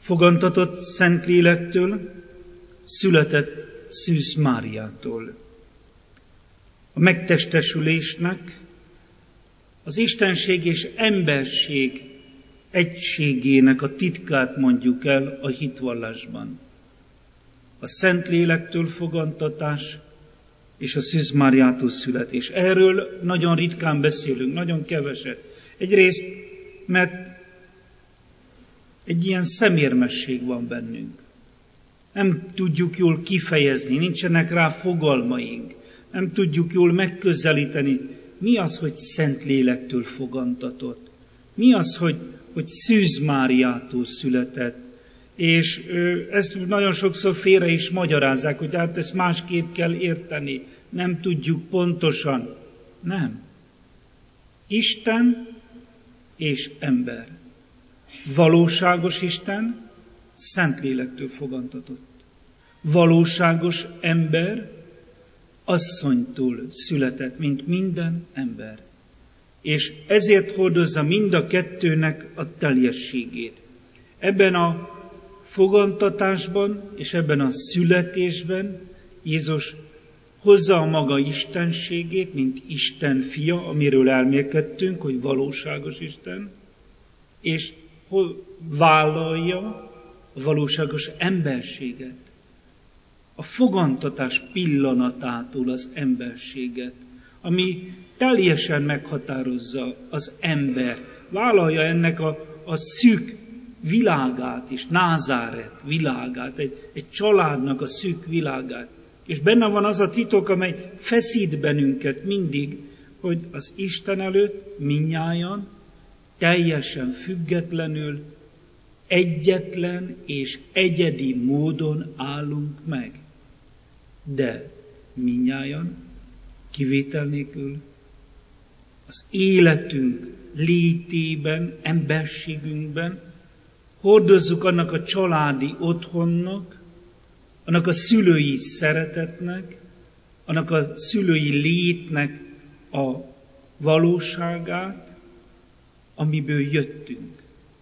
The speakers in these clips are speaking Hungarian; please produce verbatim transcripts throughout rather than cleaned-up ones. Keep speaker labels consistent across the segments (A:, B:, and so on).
A: fogantatott Szentlélektől, született Szűz Máriától. A megtestesülésnek az istenség és emberség egységének a titkát mondjuk el a hitvallásban. A Szentlélektől fogantatás és a Szűz Máriától születés. Erről nagyon ritkán beszélünk, nagyon keveset. Egyrészt, mert egy ilyen szemérmesség van bennünk. Nem tudjuk jól kifejezni, nincsenek rá fogalmaink. Nem tudjuk jól megközelíteni, mi az, hogy Szentlélektől fogantatott. Mi az, hogy, hogy Szűz Máriától született. És ezt nagyon sokszor félre is magyarázzák, hogy hát ezt másképp kell érteni. Nem tudjuk pontosan. Nem. Isten és ember. Valóságos Isten Szentlélektől fogantatott. Valóságos ember asszonytól született, mint minden ember. És ezért hordozza mind a kettőnek a teljességét. Ebben a fogantatásban és ebben a születésben Jézus hozza a maga istenségét, mint Isten fia, amiről elmélkedtünk, hogy valóságos Isten, és vállalja a valóságos emberséget. A fogantatás pillanatától az emberséget, ami teljesen meghatározza az ember. Vállalja ennek a, a szűk világát is, Názáret világát, egy, egy családnak a szűk világát. És benne van az a titok, amely feszít bennünket mindig, hogy az Isten előtt mindnyájan teljesen függetlenül, egyetlen és egyedi módon állunk meg. De mindnyájan, kivétel nélkül, az életünk létében, emberségünkben hordozzuk annak a családi otthonnak, annak a szülői szeretetnek, annak a szülői létnek a valóságát, amiből jöttünk.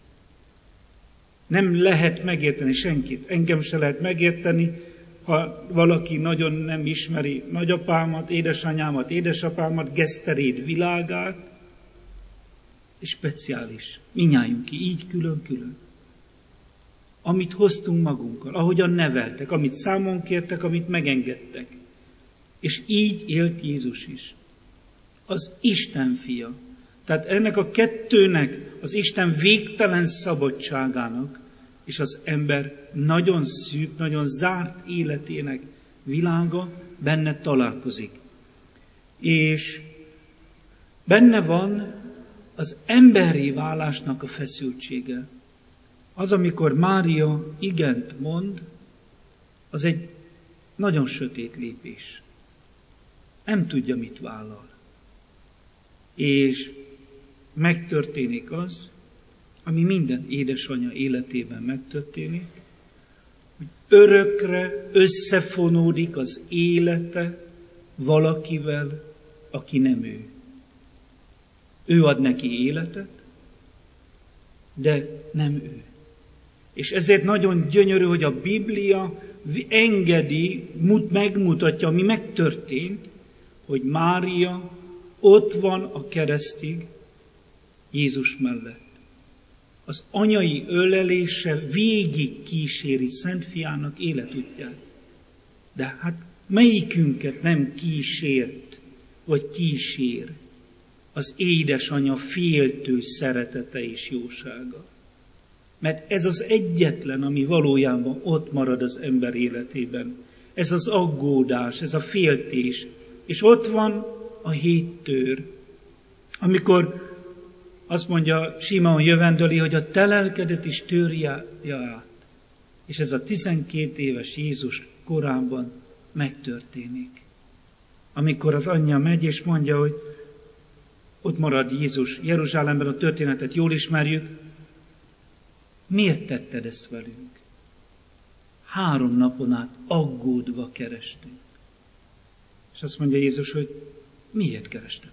A: Nem lehet megérteni senkit, engem se lehet megérteni, ha valaki nagyon nem ismeri nagyapámat, édesanyámat, édesapámat, Geszteréd világát, és speciális. Mindnyájunk így külön-külön. Amit hoztunk magunkkal, ahogyan neveltek, amit számon kértek, amit megengedtek. És így élt Jézus is. Az Isten fia. Tehát ennek a kettőnek, az Isten végtelen szabadságának, és az ember nagyon szűk, nagyon zárt életének világa benne találkozik. És benne van az emberi válásnak a feszültsége. Az, amikor Mária igent mond, az egy nagyon sötét lépés. Nem tudja, mit vállal. És megtörténik az, ami minden édesanyja életében megtörténik, hogy örökre összefonódik az élete valakivel, aki nem ő. Ő ad neki életet, de nem ő. És ezért nagyon gyönyörű, hogy a Biblia engedi, megmutatja, ami megtörtént, hogy Mária ott van a keresztig Jézus mellett. Az anyai ölelése végig kíséri Szent Fiának életútját. De hát melyikünket nem kísért, vagy kísér az édesanya féltő szeretete és jósága? Mert ez az egyetlen, ami valójában ott marad az ember életében. Ez az aggódás, ez a féltés. És ott van a hét tőr, amikor azt mondja Simeon jövendöli, hogy a te lelkedet is törje át. És ez a tizenkét éves Jézus korában megtörténik. Amikor az anyja megy és mondja, hogy ott marad Jézus Jeruzsálemben, a történetet jól ismerjük, miért tetted ezt velünk? Három napon át aggódva kerestünk. És azt mondja Jézus, hogy miért kerestetek?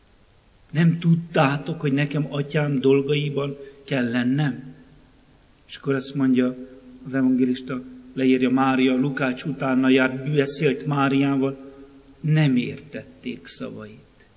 A: Nem tudtátok, hogy nekem atyám dolgaiban kell lennem? És akkor azt mondja az evangélista, leírja Mária, Lukács utána járt, beszélt Máriával, nem értették szavait.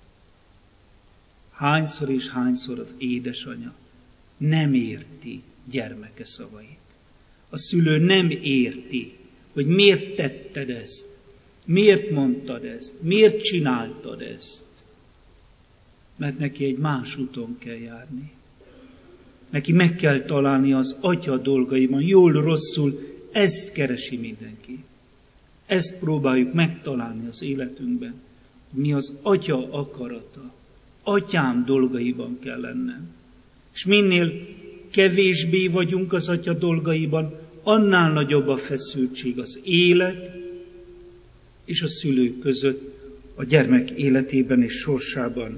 A: Hányszor és hányszor az édesanya nem érti gyermeke szavait. A szülő nem érti, hogy miért tetted ezt, miért mondtad ezt, miért csináltad ezt. Mert neki egy más úton kell járni. Neki meg kell találni az atya dolgaiban, jól-rosszul, ezt keresi mindenki. Ezt próbáljuk megtalálni az életünkben. Mi az atya akarata. Atyám dolgaiban kell lennem. És minél kevésbé vagyunk az atya dolgaiban, annál nagyobb a feszültség az élet és a szülők között, a gyermek életében és sorsában.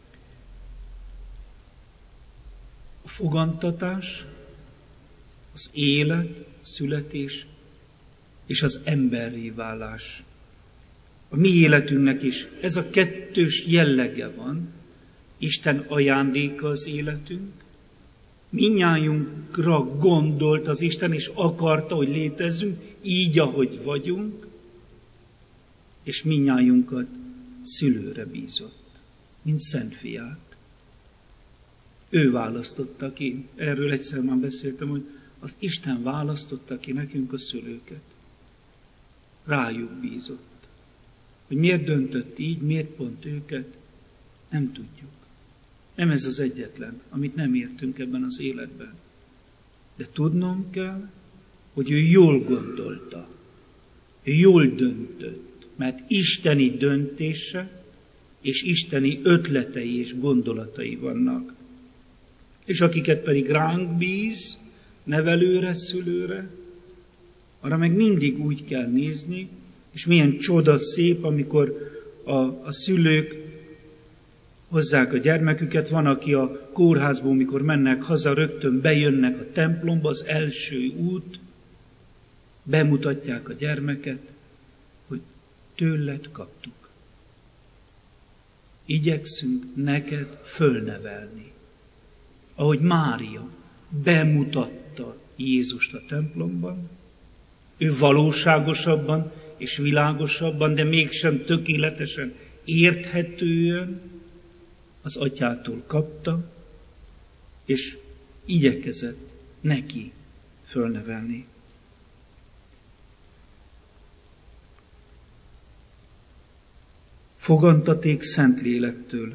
A: A fogantatás, az élet, a születés és az emberré válás. A mi életünknek is ez a kettős jellege van. Isten ajándéka az életünk. Mindnyájunkra gondolt az Isten, és akarta, hogy létezzünk, így, ahogy vagyunk, és mindnyájunkat szülőre bízott, mint Szent Fiát. Ő választotta ki, erről egyszer már beszéltem, hogy az Isten választotta ki nekünk a szülőket. Rájuk bízott. Hogy miért döntött így, miért pont őket, nem tudjuk. Nem ez az egyetlen, amit nem értünk ebben az életben. De tudnom kell, hogy ő jól gondolta, ő jól döntött, mert isteni döntése és isteni ötletei és gondolatai vannak. És akiket pedig ránk bíz, nevelőre, szülőre, arra meg mindig úgy kell nézni, és milyen csoda szép, amikor a, a szülők hozzák a gyermeküket, van, aki a kórházból, mikor mennek haza, rögtön bejönnek a templomba, az első út, bemutatják a gyermeket, hogy tőled kaptuk. Igyekszünk neked fölnevelni. Ahogy Mária bemutatta Jézust a templomban, ő valóságosabban és világosabban, de mégsem tökéletesen, érthetően az atyától kapta, és igyekezett neki fölnevelni. Fogantaték Szentlélektől.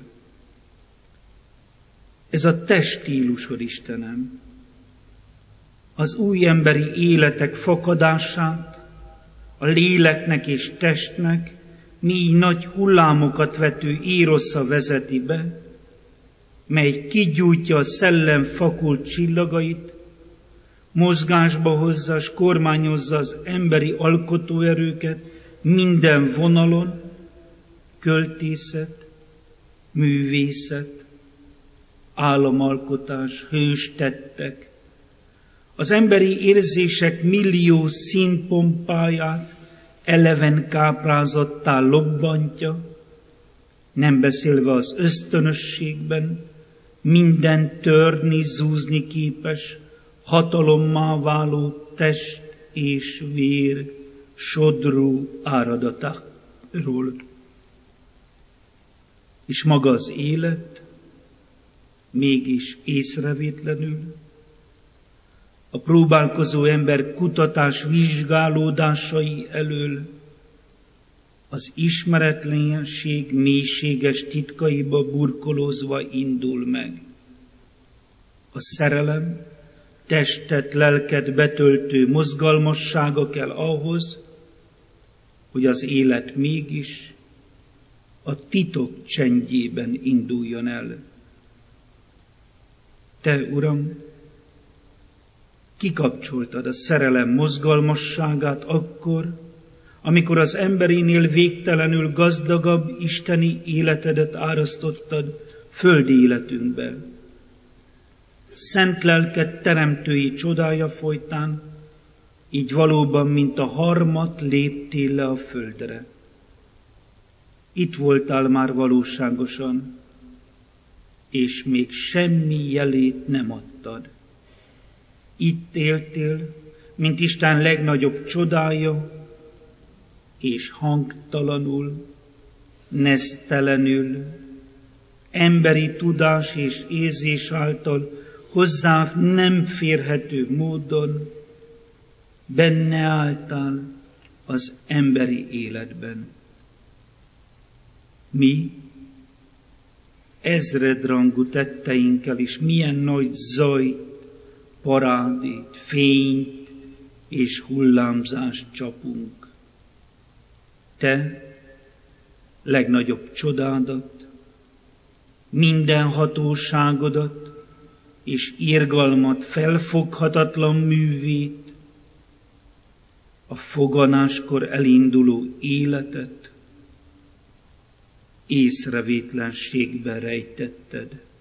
A: Ez a te stílusod, Istenem, az új emberi életek fakadását, a léleknek és testnek mély nagy hullámokat vető érosza vezeti be, mely kigyújtja a szellem fakult csillagait, mozgásba hozza és kormányozza az emberi alkotóerőket minden vonalon, költészet, művészet, államalkotás, hőstettek, az emberi érzések millió színpompáját eleven káprázattá lobbantja, nem beszélve az ösztönösségben, minden törni, zúzni képes, hatalommá váló test és vér sodró áradatáról. És maga az élet mégis észrevétlenül, a próbálkozó ember kutatás vizsgálódásai elől az ismeretlenség mélységes titkaiba burkolózva indul meg. A szerelem testet, lelket betöltő mozgalmassága kell ahhoz, hogy az élet mégis a titok csendjében induljon el. Te, Uram, kikapcsoltad a szerelem mozgalmasságát akkor, amikor az emberénél végtelenül gazdagabb isteni életedet árasztottad földi életünkbe. Szent lelked teremtői csodája folytán, így valóban, mint a harmat léptél le a földre. Itt voltál már valóságosan, és még semmi jelét nem adtad. Itt éltél, mint Isten legnagyobb csodája, és hangtalanul, nesztelenül, emberi tudás és érzés által hozzá nem férhető módon benne álltál az emberi életben. Mi ezredrangú tetteinkkel is milyen nagy zajt, parádét, fényt és hullámzást csapunk. Te legnagyobb csodádat, minden hatóságodat és irgalmat felfoghatatlan művét, a foganáskor elinduló életet észrevétlenségbe rejtetted.